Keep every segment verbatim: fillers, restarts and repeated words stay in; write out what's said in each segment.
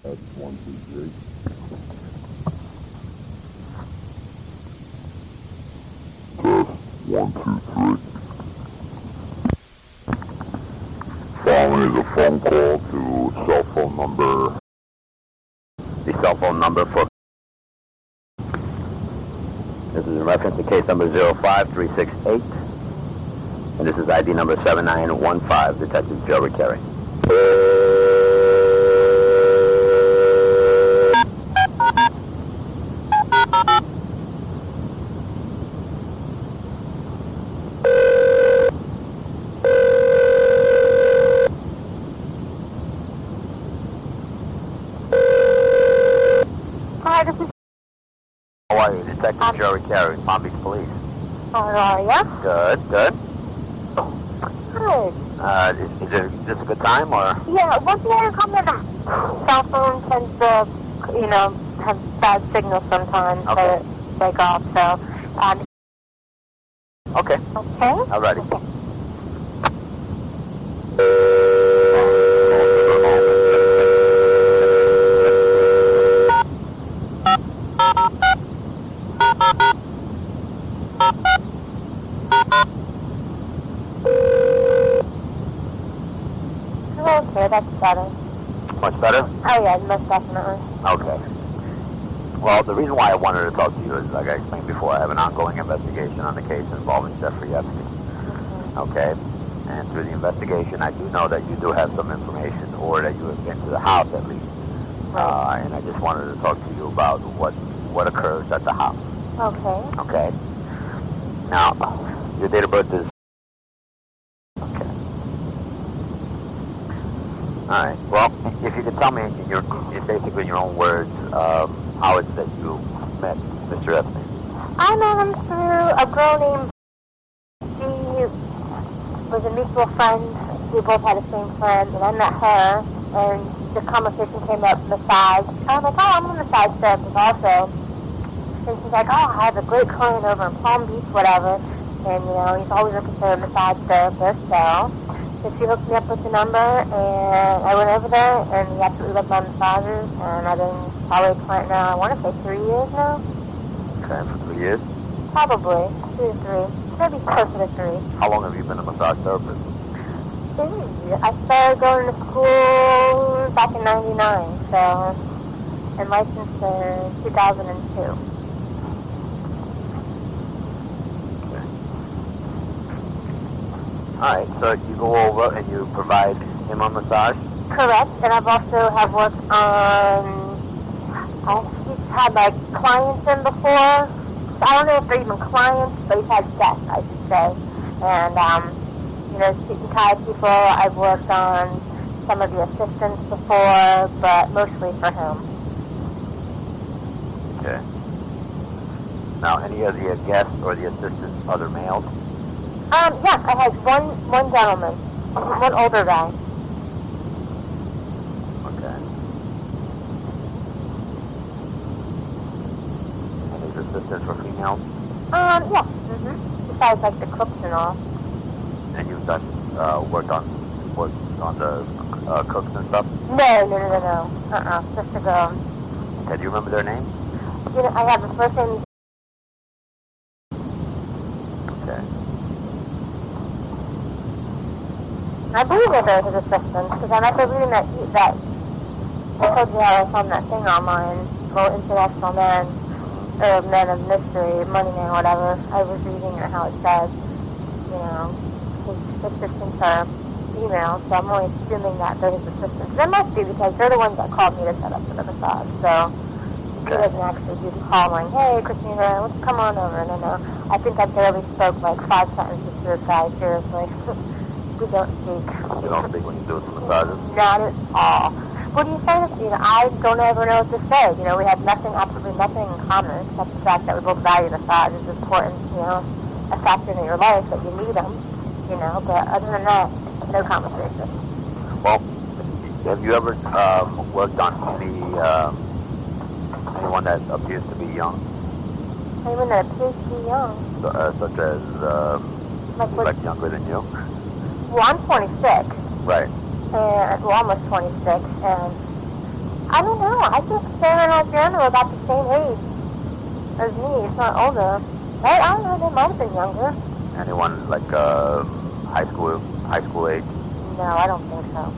That's one, two, three. Test, one, two, three. Following is a phone call to cell phone number. The cell phone number for... This is in reference to case number zero five three six eight. And this is I D number seven nine one five, Detective Joe Riccieri. Hi, this is... How are you? Detective um, Joe Riccieri, Palm Beach Police. How are ya? Good, good. Good. Uh, is, is, it, is this a good time, or? Yeah, once you have come in, cell phone tends to, you know, have bad signal sometimes, Okay. so it break off, so, um... Okay. Okay? Alrighty. Okay. Okay, that's better. Much better? Oh yeah, most definitely. Okay. Well, the reason why I wanted to talk to you is, like I explained before, I have an ongoing investigation on the case involving Jeffrey Epstein. Mm-hmm. Okay? And through the investigation, I do know that you do have some information, or that you have been to the house at least. Right. Uh, and I just wanted to talk to you about what what occurs at the house. Okay. Okay? Now, your date of birth is... Okay. All right. Well, if you could tell me in your, in basically in your own words, um, how it's that you met Mister Epstein. I met him through a girl named... She was a mutual friend. We both had the same friend, and I met her, and the conversation came up, massage. I was like, oh, I'm a massage therapist also. And she's like, oh, I have a great client over in Palm Beach, whatever. And, you know, he's always looking for a massage therapist, so... So she hooked me up with the number, and I went over there, and he absolutely loved my massages, and I've been probably a client now, I want to say three years now. Okay, for three years? Probably, two to three. Maybe closer to three. How long have you been a massage therapist? I started going to school back in ninety-nine, so, and licensed in two thousand two. All right, so you go over and you provide him a massage? Correct, and I've also have worked on, I've had like clients in before. I don't know if they're even clients, but he's had guests, I should say. And, um, you know, teaching Thai people, I've worked on some of the assistants before, but mostly for him. Okay. Now, any of the guests or the assistants, other males? Um, yeah, I had one one gentleman, one older guy. Okay. And his assistants were females? Um, yeah. Mm-hmm. Besides, like, the cooks and all. And you've done, uh, worked on, worked on the, uh, cooks and stuff? No, no, no, no, no. Uh-uh, just a girl. Okay, do you remember their names? You know, I have the first name. Okay. I believe that they're his assistants, because I'm after reading that, that, I told you how I found that thing online, well, International Man, or Men of Mystery, Money Man, whatever. I was reading it, how it said, you know, his assistants are female, so I'm only assuming that they're his assistants. They must be, because they're the ones that called me to set up for the massage, so he doesn't actually do the calling, hey, Christina, let's come on over, no, no. I think I barely spoke like five sentences to this guy, seriously. We don't speak. You don't speak when you do some massages? Not at all. What do you say to me? You know, I don't ever know what to say. You know, we have nothing, absolutely nothing in common, except the fact that we both value massage is important, you know, a factor in your life that you need them, you know, but other than that, no conversation. Well, have you ever um, worked on any, um, anyone that appears to be young? Anyone that appears to be young? So, uh, such as, um, like, like younger than you? Well, I'm twenty-six. Right. And, well, almost twenty-six, and I don't know. I think Sarah and Adriana are about the same age as me, if not older. Right? I don't know. They might have been younger. Anyone like uh, high school, high school age? No, I don't think so.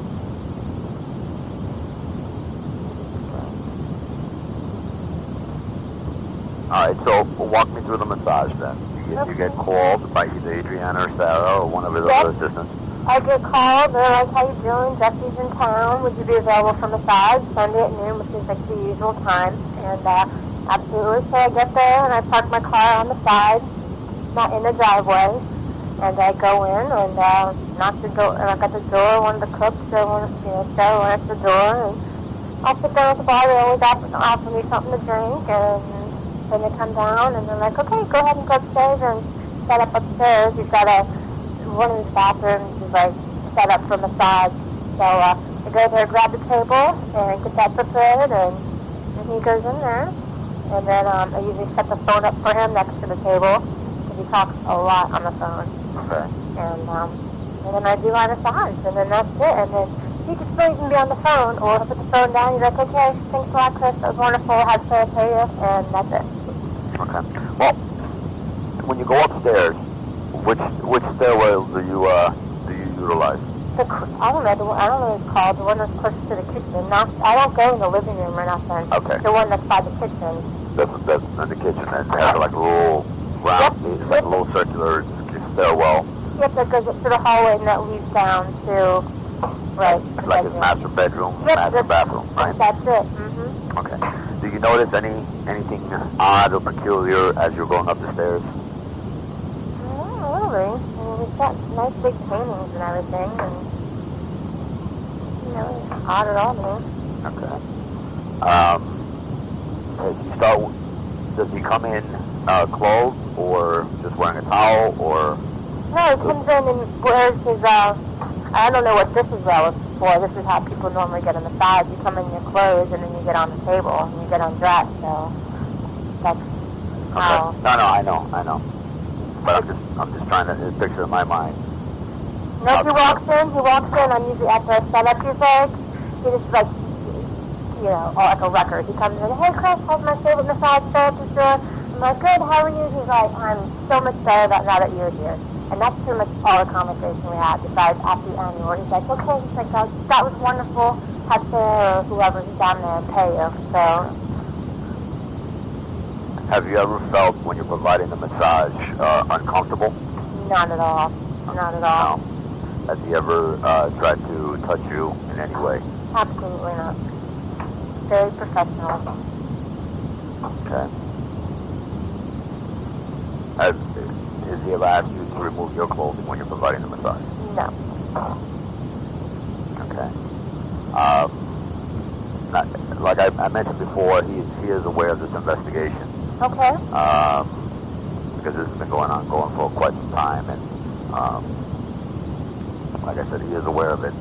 All right, so walk me through the massage then. You get, Okay. you get called by either Adriana or Sarah or one of the Yep. other assistants. I get called. They're like, how you doing? Jesse's in town. Would you be available for massage Sunday at noon, which is like the usual time? And uh, absolutely. So I get there and I park my car on the side, not in the driveway. And I go in and uh, knock the door. And I got the door. One of the cooks, so one, you know, Sarah went at the door. And I'll sit down at the bar. They always offer, offer me something to drink. And then they come down and they're like, okay, go ahead and go upstairs and set up upstairs. You've got a one of his bathrooms is like set up for massage. So uh, I go there, grab the table, and get that prepared, and, and he goes in there. And then um, I usually set the phone up for him next to the table, because he talks a lot on the phone. Okay. And um, and then I do my massage, and then that's it. And then he could still even be on the phone, or put the phone down. He's like, okay, thanks a lot, Chris. That was wonderful. Have Sarah pay you, and that's it. Okay. Well, when you go upstairs, which which stairwell do you uh, do you utilize? The, I don't know. The one, I don't know what it's called. The one that's close to the kitchen. Not. I don't go in the living room or nothing. Okay. The one that's by the kitchen. That's that's in the kitchen, and they have like a little round, Yep. it's like a little circular stairwell, Yep, that goes up to the hallway and that leads down to right. the like his bedroom. master bedroom, Yep, master that's- bathroom, right? That's it. Mm-hmm. Okay. Do you notice any anything odd or peculiar as you're going up the stairs? Not really. I mean, we've got nice big paintings and everything, and you know, it's odd at all to me. Okay. Um, does he start? Does he come in uh, clothed, or just wearing a towel, or? No, he comes in and wears his, uh, I don't know what this is well for. This is how people normally get a massage. You come in your clothes and then you get on the table and you get undressed, so that's Okay. how. No, no, I know, I know. But I'm just, I'm just trying to picture in my mind. No, he walks in, he walks in, I'm usually at the setup, he's like, he just like, you know, or like a record. He comes in, hey Chris, how's my favorite massage therapist doing? I'm like, good, how are you? He's like, I'm so much better that now that you're here. And that's pretty much all the conversation we had, besides at the end, where he's like, okay, he's like, that, that was wonderful, have Sarah or whoever's down there pay you, so. Have you ever felt when you're providing the massage uh, uncomfortable? Not at all, not at all. No. Has he ever uh, tried to touch you in any way? Absolutely not. Very professional. Okay. Has, has he ever asked you to remove your clothing when you're providing the massage? No. Okay. Um, not, like I, I mentioned before, he, he is aware of this investigation. Okay. Um, because this has been going on, going for quite some time, and um, like I said, he is aware of it.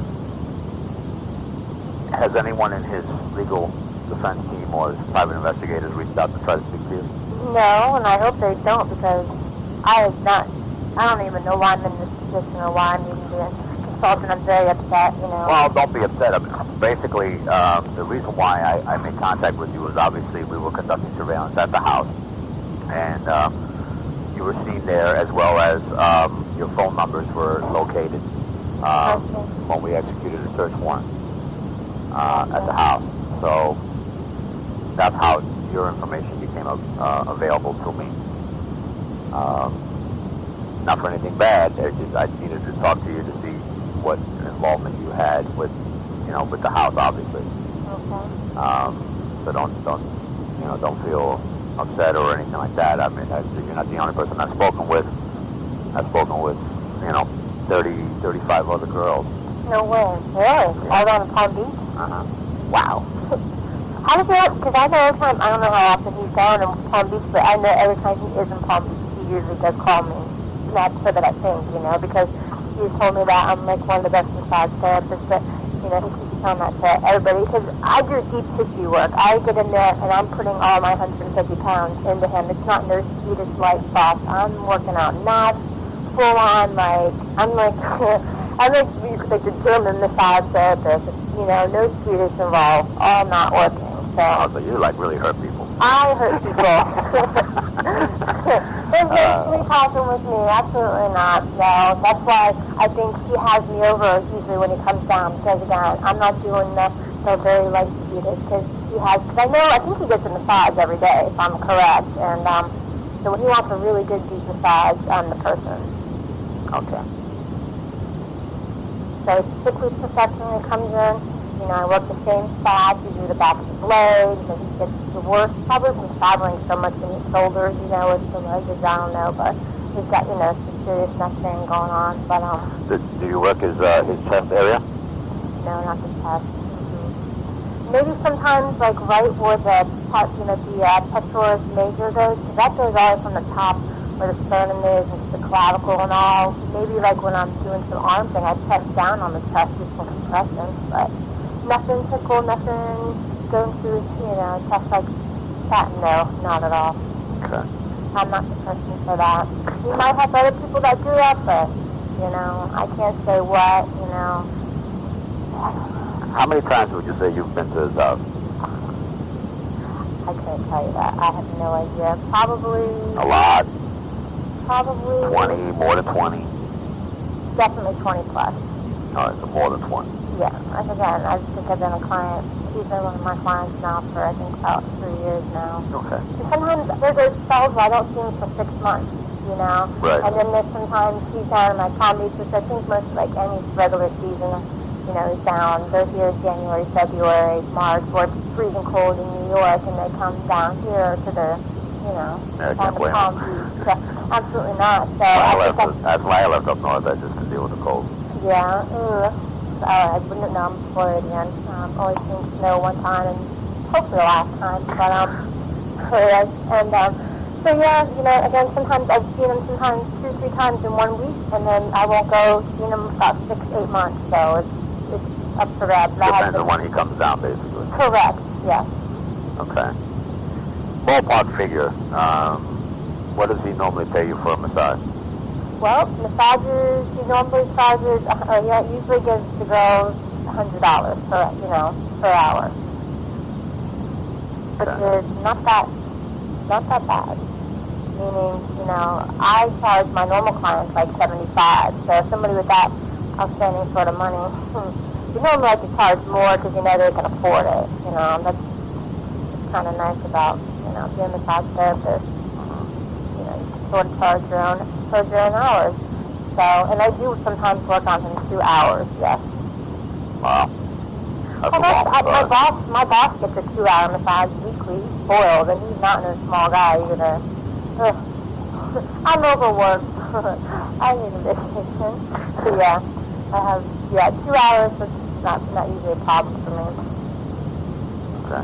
Has anyone in his legal defense team or his private investigators reached out to try to speak to you? No, and I hope they don't, because I have not, I don't even know why I'm in this position or why I'm even being consulted. I'm very upset, you know. Well, don't be upset. I mean, basically, um, the reason why I, I made contact with you was obviously we were conducting surveillance at the house, and um, you were seen there, as well as um, your phone numbers were located um, Okay. when we executed a search warrant uh, at the house. So that's how your information became uh, available to me. Um, not for anything bad. I just I needed to talk to you to see what involvement you had with, you know, with the house, obviously. Okay. Um, so don't don't you know don't feel upset or anything like that. I mean, I, you're not the only person I've spoken with. I've spoken with, you know, thirty, thirty-five other girls. No way. Really? All down in Palm Beach? Uh-huh. Wow. How does that, because I know every time, I don't know how often he's down in Palm Beach, but I know every time he is in Palm Beach, he usually does call me. Not so that I think, you know, because he's told me that I'm like one of the best massage therapists, but, you know, he keeps telling that to everybody, because I do deep tissue work. I get in there and I'm putting all my one hundred fifty pounds into him. It's not no Swedish light sauce. I'm working out, not full on, like, I'm like, I'm like, like the German massage therapist. You know, no Swedish involved, all not working. So, oh, so you like really hurt people. I hurt people. There's basically talking with me. Absolutely not. No, that's why I think he has me over usually when he comes down. Because again, I'm not doing the, the very light Swedish because he has. Because I know I think he gets a massage every day if I'm correct. And um, so when he wants a really good deep massage, I'm the person. Okay. So it's six weeks of session. He comes in. You know, I work the same spots. You do the back of the blades, and he gets the worst. Probably from traveling so much in his shoulders, you know, with the legs. I don't know, but he's got, you know, some serious neck thing going on. But um, Do, do you work his uh, his chest area? no, not the chest. Mm-hmm. Maybe sometimes, like right where the, you know, the uh, pectoris major goes, because that goes all from the top where the sternum is and the clavicle and all. Maybe like when I'm doing some arm thing, I press down on the chest with some compression, but. Nothing tickle, nothing going through, you know, chest like that. No, not at all. Okay. I'm not the person for that. You might have other people that do that, but, you know, I can't say what, you know. How many times would you say you've been to his house? I can't tell you that. I have no idea. Probably... A lot? Probably... twenty, more than twenty? Definitely twenty plus. All right, so more than twenty. Yeah, like again, I think I've been a client. He's been one of my clients now for I think about three years now. Okay. And sometimes there's those spells where I don't see him for six months, you know. Right. And then there's sometimes he's down in my comedy, which I think most like any regular season, you know, he's down. They're here January, February, March, where it's freezing cold in New York, and they come down here to the, you know, Yeah, I down can't to blame Palm him. Beach. So, absolutely not. So I I left, think that's why I left up north. I just could deal with the cold. yeah. Ugh. Uh, I wouldn't know I'm Floridian. Um, only seen snow one time and hopefully the last time. But, um, and, um, so yeah, you know, again, sometimes I've seen him sometimes two, three times in one week, and then I won't go see him about six, eight months. So it's, it's up for grabs. Depends on when he comes down, basically. Correct, yes. Okay. Ballpark figure. Um, what does he normally pay you for a massage? Well, massages, he normally charges, uh, yeah, usually gives the girls one hundred dollars per, you know, per hour. Which Okay. is not that, not that bad. Meaning, you know, I charge my normal clients like seventy-five. So somebody with that outstanding sort of money, you normally like to charge more because you know they can afford it. You know, that's kind of nice about, you know, being a massage therapist. You know, you can sort of charge your own, charge your own hours. So, and I do sometimes work on him two hours, yes. Wow. That's Well, a long that's, I, my massage. boss, my boss gets a two-hour massage weekly. He's spoiled, and he's not no small guy either. Ugh. I'm overworked. I need a vacation. So yeah, I have yeah two hours. Is not not usually a problem for me. Okay.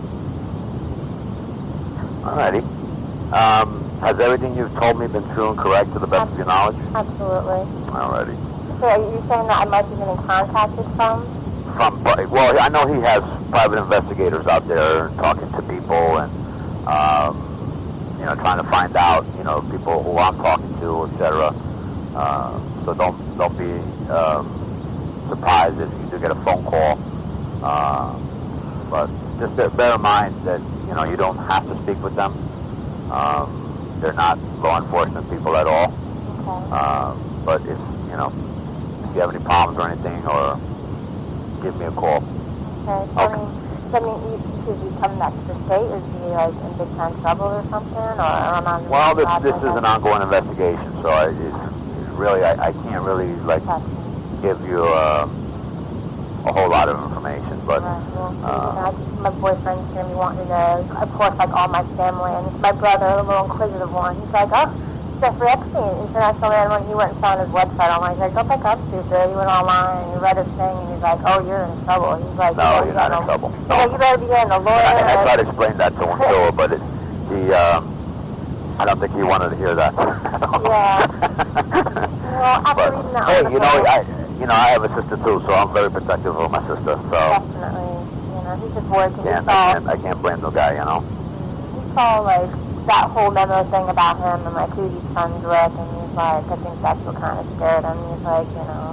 Alrighty. Um, has everything you've told me been true and correct to the best of your knowledge? Absolutely. Alrighty. So are you saying that I might be getting contacted from? From, well, I know he has private investigators out there talking to people and, um, you know, trying to find out, you know, people who I'm talking to, et cetera. Uh, so don't don't be um, surprised if you do get a phone call. Uh, but just bear, bear in mind that, you know, you don't have to speak with them. Um, they're not law enforcement people at all. Okay. Uh, but if, you know, if you have any problems or anything, or give me a call. Okay. So Okay. I mean, so I mean, you, should you come back to the state? Is he like in big time trouble or something, or am I? Well, this this is an ongoing investigation, so I it's, it's really I, I can't really like Gotcha. give you uh, a whole lot of information, but Right. Well, uh, you know, I just, my boyfriend's gonna be wanting to know, of course, like all my family, and my brother, the little inquisitive one. He's like, oh, Jeffrey Epstein, international man. When he went and found his website online, he's like, don't think I'm stupid. He went online and he read his thing, and he's like, oh, you're in trouble. He's like, no, you you're not in know, trouble. He's like, you better be getting a lawyer. I, I and- tried to explain that to him too, but it, he um, I don't think he wanted to hear that. Yeah. Well, after But, reading that hey, article, you know, I you know I have a sister too, so I'm very protective of my sister. So definitely, you know, he's just worried because he can't, I saw, can't I can't blame the guy, you know. he saw, like, that whole memo thing about him and, like, who he's friends with, and he's like, I think that's what kind of scared him. He's like, you know, he's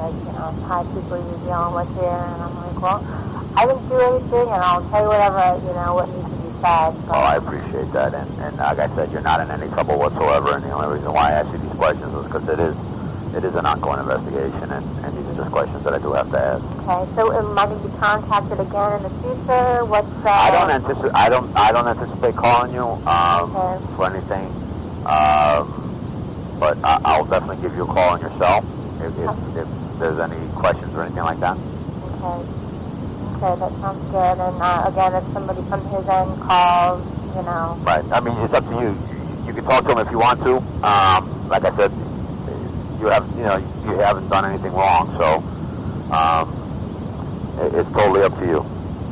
like, you know, high people usually on with you, and I'm like, well, I didn't do anything, and I'll tell you whatever, you know, what needs to be said. But, oh, I appreciate that, and, and like I said, you're not in any trouble whatsoever, and the only reason why I asked you these questions was because it is, it is an ongoing investigation, and, and these are just questions that I do have to ask. Okay, so am I going to be contacted again in the future? What's uh, I don't anticipate. I don't. I don't anticipate calling you um, okay. for anything. Um, but I, I'll definitely give you a call on your cell if, if, okay. if there's any questions or anything like that. Okay. Okay, that sounds good. And uh, again, if somebody from his end calls, you know. Right. I mean, it's up to you. You, you can talk to him if you want to. Um, like I said, you have. You know, you haven't done anything wrong, so um, it, it's totally up to you.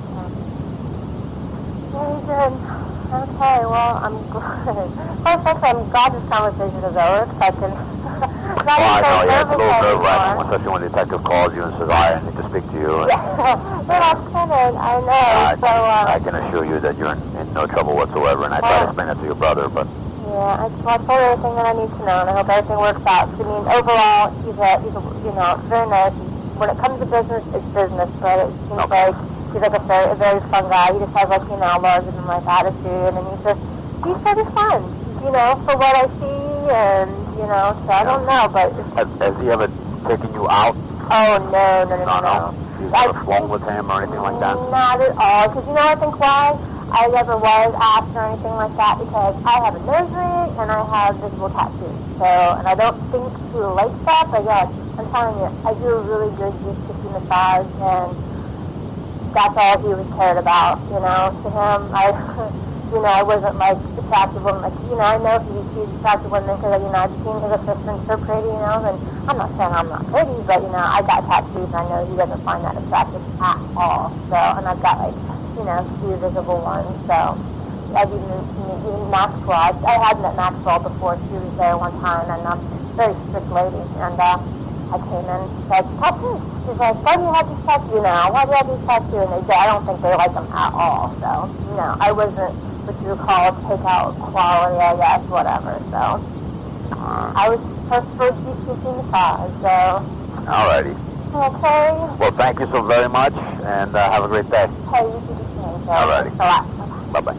Very good. Okay, well, I'm glad. First, actually, I'm glad this conversation is over, because I can not Well, I know, yeah, it's a little nervous nerve-wracking, anymore. especially when the detective calls you and says, "I need to speak to you." And, Yeah, you're not kidding. I know. I, so, um, I can assure you that you're in, in no trouble whatsoever, and I try to explain that to your brother, but yeah, I, well, I told her everything that I need to know, and I hope everything works out. I mean, overall, he's a, he's a, you know, very nice. When it comes to business, it's business, but it seems Okay. like he's like a very, a very fun guy. He just has like, you know, larger than life attitude, and he's just, he's pretty fun, you know, for what I see, and, you know, so I don't know, but... has, has he ever taken you out? Oh, no, no, no, no, No, no. no. You've never flown with him or anything like that? Not at all, because you know, I think why I never was asked or anything like that, because I have a nose ring and I have visible tattoos. So, and I don't think he likes that, but yeah, I'm telling you, I do a really good deep tissue massage, and that's all he was cared about, you know. To him, I, you know, I wasn't like attractive woman, like, you know, I know he sees attractive women because, you know, I've seen his assistants so pretty, you know, and I'm not saying I'm not pretty, but, you know, I got tattoos and I know he doesn't find that attractive at all. So, and I've got like, you know, few visible ones, so I've even, even Maxwell, I, I had met Maxwell before, she was there one time, and um, very strict lady, and uh, I came in and said, tattoos. She's like, why do you have these tattoos now? Why do you have these tattoos? And they said, I don't think they like them at all, so, you know, I wasn't what you would call take out quality, I guess, whatever, so. Uh, I was supposed for a deep tissue massage, so. Alrighty. Okay. Well, thank you so very much, and uh, have a great day. Hey, you do the same, so. Alrighty. So, uh, Bye-bye.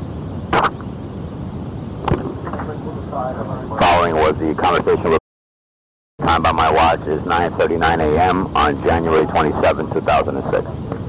Following was the conversation with time by my watch is nine thirty-nine a m on January twenty-seventh, two thousand six.